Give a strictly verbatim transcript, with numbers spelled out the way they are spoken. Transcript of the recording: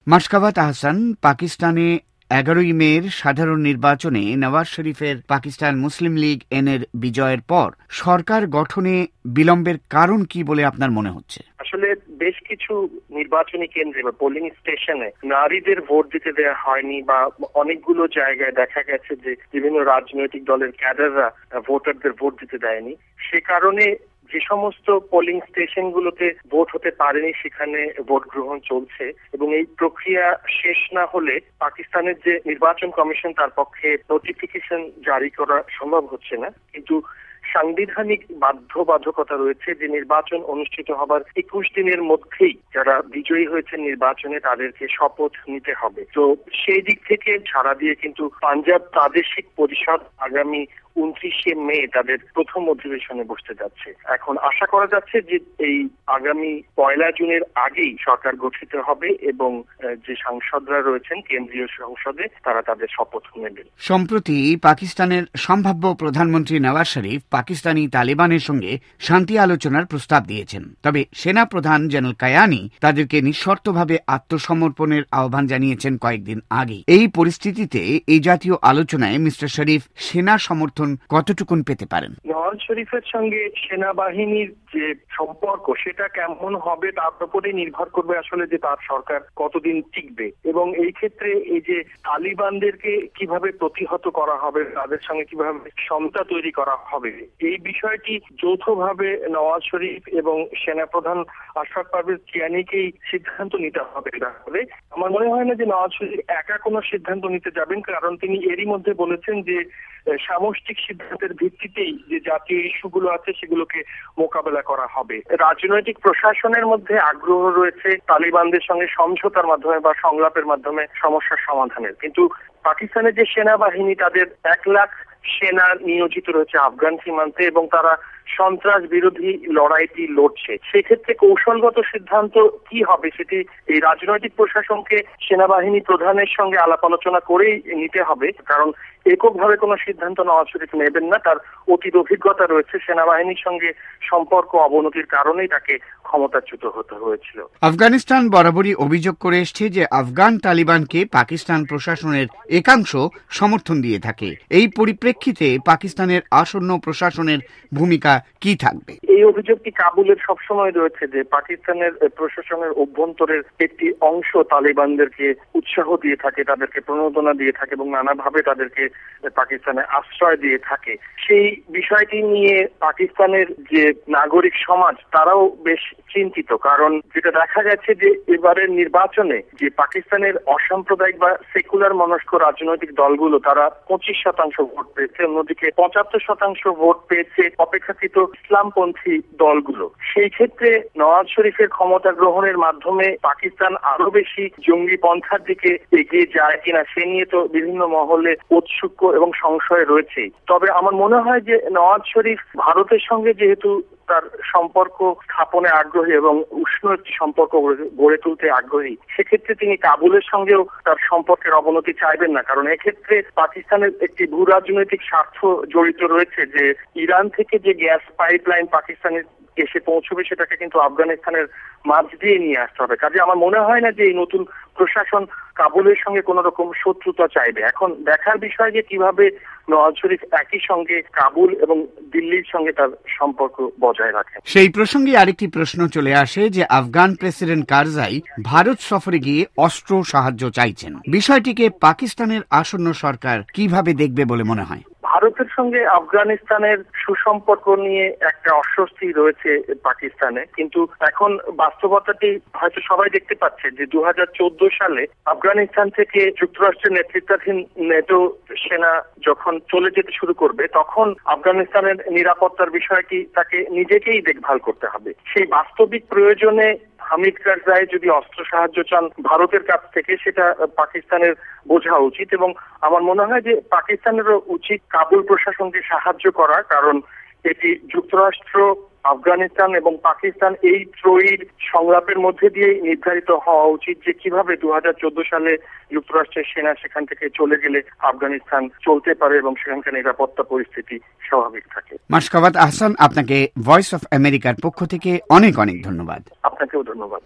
মাশকাবাত আহসান, পাকিস্তানে এগারোই মের সাধারণ নির্বাচনে নওয়াজ শরীফের পাকিস্তান মুসলিম লীগ এন এর বিজয়ের পর সরকার গঠনে বিলম্বের কারণ কি বলে আপনার মনে হচ্ছে? আসলে বেশ কিছু নির্বাচনী কেন্দ্রে বা পোলিং স্টেশনে নারীদের ভোট দিতে দেওয়া হয়নি, বা অনেকগুলো জায়গায় দেখা গেছে যে বিভিন্ন রাজনৈতিক দলের ক্যাডাররা ভোটারদের ভোট দিতে দেয়নি। সে কারণে যে সমস্ত পোলিং স্টেশনগুলোতে ভোট হতে পারেনি সেখানে ভোট গ্রহণ চলছে, এবং এই প্রক্রিয়া শেষ না হলে পাকিস্তানের যে নির্বাচন কমিশন তার পক্ষে নোটিফিকেশন জারি করা সম্ভব হচ্ছে না। কিন্তু সাংবিধানিক বাধ্যবাধকতা রয়েছে যে নির্বাচন অনুষ্ঠিত হবার একুশ দিনের মধ্যেই যারা বিজয়ী হয়েছে নির্বাচনে তাদেরকে শপথ নিতে হবে। তো সেই দিক থেকে ছাড়া দিয়ে কিন্তু পাঞ্জাব প্রাদেশিক পরিষদ আগামী উনত্রিশে মে তাদের প্রথম অধিবেশনে বসতে যাচ্ছে। এখন আশা করা যাচ্ছে যে এই আগামী পয়লা জুনের আগেই সরকার গঠিত হবে এবং যে সাংসদরা রয়েছেন কেন্দ্রীয় সংসদে তারা তাদের শপথ নেবেন। সম্প্রতি পাকিস্তানের সম্ভাব্য প্রধানমন্ত্রী নওয়াজ শরীফ পাকিস্তানি তালেবানের সঙ্গে শান্তি আলোচনার প্রস্তাব দিয়েছেন। তবে সেনা প্রধান জেনারেল কায়ানি তাদেরকে নিঃশর্তভাবে আত্মসমর্পণের আহ্বান জানিয়েছেন কয়েকদিন আগে। এই পরিস্থিতিতে এই জাতীয় আলোচনায় মিস্টার শরীফ সেনা সমর্থন কতটুকুন পেতে পারেন? নওয়াজ শরীফের সঙ্গে সেনাবাহিনীর যে সম্পর্ক সেটা কেমন হবে তার উপরে নির্ভর করবে আসলে যে তার সরকার কতদিন টিকবে, এবং এই ক্ষেত্রে এই যে তালিবানদেরকে কিভাবে প্রতিহত করা হবে, তাদের সঙ্গে কিভাবে সমতা তৈরি করা হবে, এই বিষয়টি যৌথভাবে নওয়াজ শরীফ এবং সেনাপ্রধান আশরাফ পারভেজ কিয়ানিকেই সিদ্ধান্ত নিতে হবে। তাহলে আমার মনে হয় না যে নওয়াজ শরীফ একা কোনো সিদ্ধান্ত নিতে যাবেন, কারণ তিনি এরই মধ্যে বলেছেন যে সামষ্টিক সিদ্ধান্তের ভিত্তিতেই যে জাতীয় ইস্যুগুলো আছে সেগুলোকে মোকাবেলা করা হবে। রাজনৈতিক প্রশাসনের মধ্যে আগ্রহ রয়েছে তালিবানদের সঙ্গে সমঝোতার মাধ্যমে বা সংলাপের মাধ্যমে সমস্যার সমাধানের, কিন্তু পাকিস্তানের যে সেনাবাহিনী তাদের এক লাখ সেনা নিয়োজিত রয়েছে আফগান সীমান্তে এবং তারা সন্ত্রাস বিরোধী লড়াইটি লড়ছে। সেক্ষেত্রে কৌশলগত সিদ্ধান্ত কি হবে সেটি এই রাজনৈতিক প্রশাসনকে সেনাবাহিনী প্রধানের সঙ্গে আলাপ আলোচনা করেই নিতে হবে, কারণ এককভাবে কোনো সিদ্ধান্ত নওয়াজ শরীফ নেবেন না। তার অতীত অভিজ্ঞতা রয়েছে, সেনাবাহিনীর সঙ্গে সম্পর্ক অবনতির কারণেই তাকে ক্ষমতাচ্যুত হতে হয়েছিল। আফগানিস্তান বরাবরই অভিযোগ করে এসছে যে আফগান তালিবানকে পাকিস্তান প্রশাসনের একাংশ সমর্থন দিয়ে থাকে। এই পরিপ্রেক্ষিতে পাকিস্তানের আসন্ন প্রশাসনের ভূমিকা কি থাকবে? এই অভিযোগটি কাবুলের সবসময় রয়েছে যে পাকিস্তানের প্রশাসনের অভ্যন্তরের একটি অংশ তালিবানদেরকে উৎসাহ দিয়ে থাকে, তাদেরকে প্রণোদনা দিয়ে থাকে এবং নানাভাবে তাদেরকে পাকিস্তানে আশ্রয় দিয়ে থাকে। সেই বিষয়টি নিয়ে পাকিস্তানের যে নাগরিক সমাজ তারাও বেশ চিন্তিত, কারণ যেটা দেখা গেছে যে এবারের নির্বাচনে যে পাকিস্তানের অসাম্প্রদায়িক বা সেকুলার মনস্ক রাজনৈতিক দলগুলো তারা পঁচিশ শতাংশ ভোট পেয়েছে, অন্যদিকে পঁচাত্তর শতাংশ ভোট পেয়েছে অপেক্ষাকৃত ইসলামপন্থী দলগুলো। সেই ক্ষেত্রে নওয়াজ শরীফের ক্ষমতা গ্রহণের মাধ্যমে পাকিস্তান আরো বেশি জঙ্গি পন্থার দিকে এগিয়ে যায় কিনা সে নিয়ে তো বিভিন্ন মহলে ঔৎসুক্য এবং সংশয় রয়েছে। তবে আমার মনে হয় যে নওয়াজ শরীফ ভারতের সঙ্গে যেহেতু তার সম্পর্ক স্থাপনে আগ্রহী এবং উষ্ণ একটি সম্পর্ক গড়ে তুলতে আগ্রহী, সেক্ষেত্রে তিনি কাবুলের সঙ্গেও তার সম্পর্কের অবনতি চাইবেন না, কারণ এক্ষেত্রে পাকিস্তানের একটি ভূ রাজনৈতিক স্বার্থ জড়িত রয়েছে যে ইরান থেকে যে গ্যাস পাইপলাইন পাকিস্তানের এসে পৌঁছবে সেটাকে কিন্তু আফগানিস্তানের মাঝ দিয়ে নিয়ে আসতে হবে। কাজে আমার মনে হয় না যে এই নতুন প্রশাসন কাবুলের সঙ্গে কোন রকম শত্রুতা চাইবে। এখন দেখার বিষয় যে কিভাবে নওয়াজ শরীফ একই সঙ্গে কাবুল এবং দিল্লির সঙ্গে তার সম্পর্ক বজায় রাখেন। সেই প্রসঙ্গে আরেকটি প্রশ্ন চলে আসে যে আফগান প্রেসিডেন্ট কারজাই ভারত সফরে গিয়ে অস্ত্র সাহায্য চাইছেন। বিষয়টিকে পাকিস্তানের আসন্ন সরকার কিভাবে দেখবে বলে মনে হয়? ভারতের সঙ্গে আফগানিস্তানের সুসম্পর্ক নিয়ে একটা অস্বস্তি রয়েছে পাকিস্তানে, কিন্তু এখন বাস্তবতাটি হয়তো সবাই দেখতে পাচ্ছে যে দু হাজার চোদ্দ সালে আফগানিস্তান থেকে যুক্তরাষ্ট্রের নেতৃত্বাধীন নেটো সেনা যখন চলে যেতে শুরু করবে তখন আফগানিস্তানের নিরাপত্তার বিষয়টি তাকে নিজেকেই দেখভাল করতে হবে। সেই বাস্তবিক প্রয়োজনে হামিদ কারজাই যদি অস্ত্র সাহায্য চান ভারতের কাছ থেকে সেটা পাকিস্তানের বোঝা উচিত, এবং আমার মনে হয় যে পাকিস্তানেরও উচিত কাবুল প্রশাসনকে সাহায্য করা, কারণ এটি যুক্তরাষ্ট্র, আফগানিস্তান এবং পাকিস্তান এই ত্রয়ীর সংলাপের মধ্যে দিয়ে নির্ধারিত হওয়া উচিত যে কিভাবে দু হাজার চোদ্দ সালে যুক্তরাষ্ট্রের সেনা সেখান থেকে চলে গেলে আফগানিস্তান চলতে পারে এবং সেখানকার নিরাপত্তা পরিস্থিতি স্বাভাবিক থাকে। মাশকাবাত আহসান, আপনাকে ভয়েস অফ আমেরিকার পক্ষ থেকে অনেক অনেক ধন্যবাদ। আপনাকেও ধন্যবাদ।